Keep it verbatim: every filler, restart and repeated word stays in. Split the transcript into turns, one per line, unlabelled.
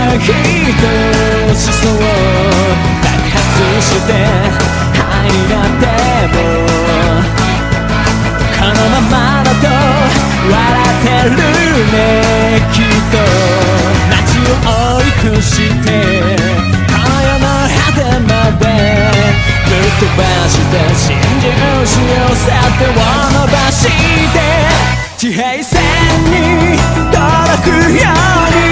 一つそう爆発して灰になってもこのままだと笑ってるねきっと街を追い越して今夜の果てまでぶっ飛ばして真珠しを去ってを伸ばして地平線に届くように